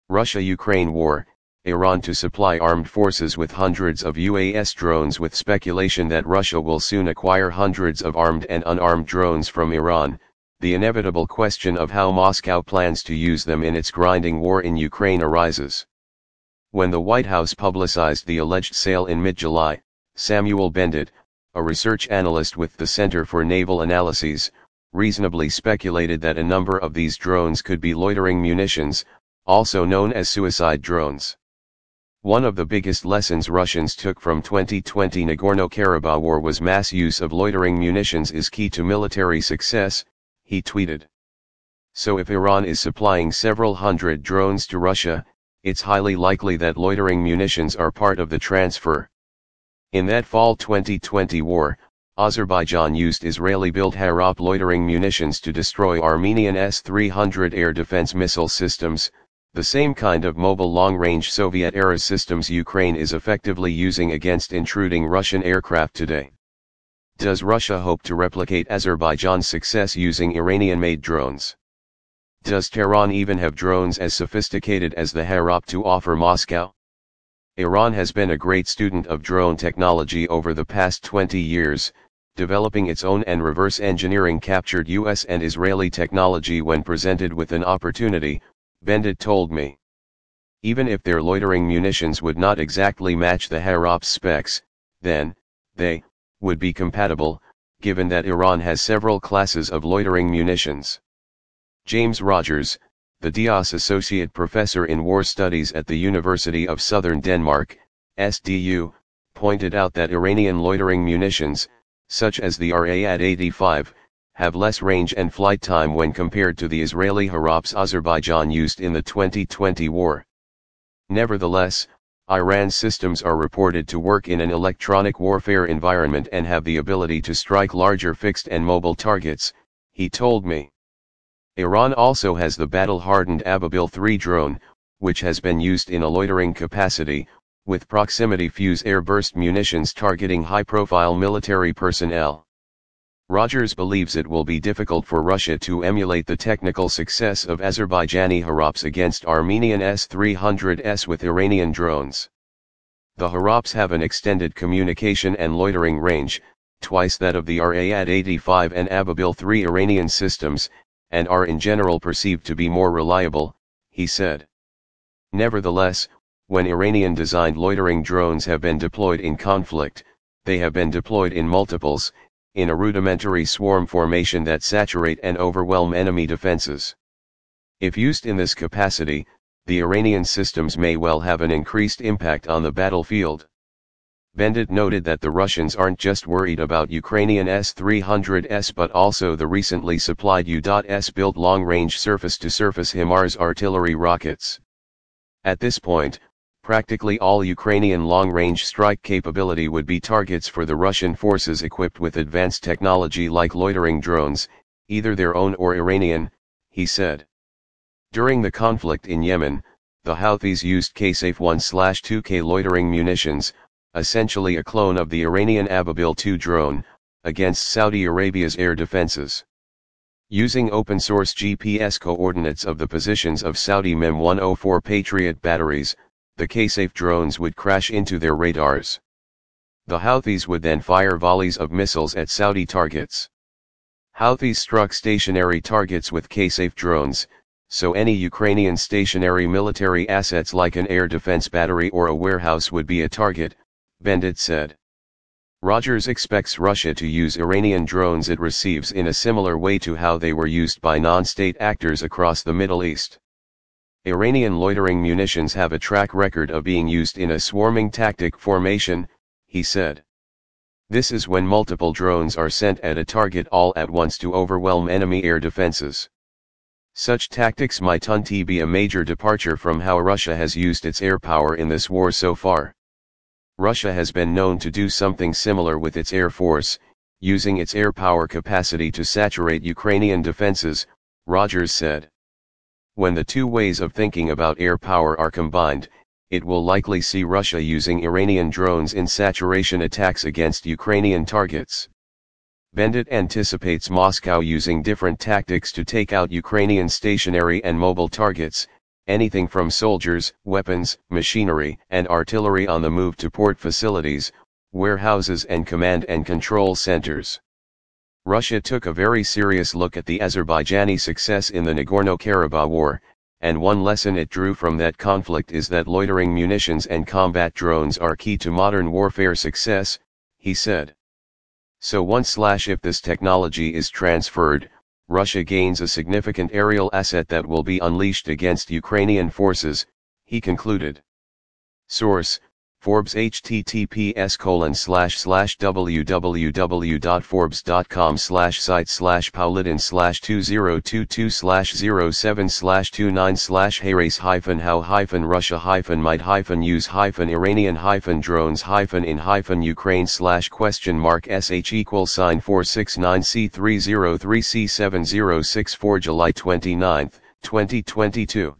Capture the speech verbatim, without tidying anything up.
Russia-Ukraine war, Iran to supply armed forces with hundreds of U A S drones, with speculation that Russia will soon acquire hundreds of armed and unarmed drones from Iran. The inevitable question of how Moscow plans to use them in its grinding war in Ukraine arises. When the White House publicized the alleged sale in mid-July, Samuel Bendit, a research analyst with the Center for Naval Analyses, reasonably speculated that a number of these drones could be loitering munitions, also known as suicide drones. One of the biggest lessons Russians took from twenty twenty Nagorno-Karabakh war was mass use of loitering munitions is key to military success, he tweeted. So if Iran is supplying several hundred drones to Russia, it's highly likely that loitering munitions are part of the transfer. In that fall twenty twenty war, Azerbaijan used Israeli-built Harop loitering munitions to destroy Armenian S three hundred air defense missile systems, the same kind of mobile long-range Soviet-era systems Ukraine is effectively using against intruding Russian aircraft today. Does Russia hope to replicate Azerbaijan's success using Iranian-made drones? Does Tehran even have drones as sophisticated as the Harop to offer Moscow? Iran has been a great student of drone technology over the past twenty years, developing its own and reverse engineering captured U S and Israeli technology when presented with an opportunity, Bendit told me. Even if their loitering munitions would not exactly match the Harop's specs, then, they, would be compatible, given that Iran has several classes of loitering munitions. James Rogers, the D I A S Associate Professor in War Studies at the University of Southern Denmark, S D U, pointed out that Iranian loitering munitions, such as the Rayad eighty-five, have less range and flight time when compared to the Israeli Harops Azerbaijan used in the twenty twenty war. Nevertheless, Iran's systems are reported to work in an electronic warfare environment and have the ability to strike larger fixed and mobile targets, he told me. Iran also has the battle-hardened Ababil three drone, which has been used in a loitering capacity, with proximity fuse air-burst munitions targeting high-profile military personnel. Rogers believes it will be difficult for Russia to emulate the technical success of Azerbaijani Harops against Armenian S three hundred S with Iranian drones. The Harops have an extended communication and loitering range, twice that of the Rayad eighty-five and Ababil three Iranian systems, and are in general perceived to be more reliable, he said. Nevertheless, when Iranian-designed loitering drones have been deployed in conflict, they have been deployed in multiples, in a rudimentary swarm formation that saturate and overwhelm enemy defenses. If used in this capacity, the Iranian systems may well have an increased impact on the battlefield. Bendit noted that the Russians aren't just worried about Ukrainian S three hundred S but also the recently supplied U S-built long-range surface-to-surface HIMARS artillery rockets. At this point, practically all Ukrainian long-range strike capability would be targets for the Russian forces equipped with advanced technology like loitering drones, either their own or Iranian, he said. During the conflict in Yemen, the Houthis used K S A F one two K loitering munitions, essentially a clone of the Iranian Ababil two drone, against Saudi Arabia's air defenses. Using open-source G P S coordinates of the positions of Saudi M E M one oh four Patriot batteries, the K S A F drones would crash into their radars. The Houthis would then fire volleys of missiles at Saudi targets. Houthis struck stationary targets with K S A F drones, so any Ukrainian stationary military assets like an air defense battery or a warehouse would be a target, Bendit said. Rogers expects Russia to use Iranian drones it receives in a similar way to how they were used by non-state actors across the Middle East. Iranian loitering munitions have a track record of being used in a swarming tactic formation, he said. This is when multiple drones are sent at a target all at once to overwhelm enemy air defenses. Such tactics might unti be a major departure from how Russia has used its air power in this war so far. Russia has been known to do something similar with its air force, using its air power capacity to saturate Ukrainian defenses, Rogers said. When the two ways of thinking about air power are combined, it will likely see Russia using Iranian drones in saturation attacks against Ukrainian targets. Bendit anticipates Moscow using different tactics to take out Ukrainian stationary and mobile targets, anything from soldiers, weapons, machinery, and artillery on the move to port facilities, warehouses and command and control centers. Russia took a very serious look at the Azerbaijani success in the Nagorno-Karabakh War, and one lesson it drew from that conflict is that loitering munitions and combat drones are key to modern warfare success, he said. So once slash if this technology is transferred, Russia gains a significant aerial asset that will be unleashed against Ukrainian forces, he concluded. Source: Forbes https colon slash slash www.forbes.com slash site slash Paulidin slash 2022 slash 07 slash 29 slash Hayrace hyphen how hyphen Russia hyphen might hyphen use hyphen Iranian hyphen drones hyphen in hyphen Ukraine slash question mark sh equal sign four six nine c three zero three c seven zero six four July twenty-ninth, twenty twenty-two.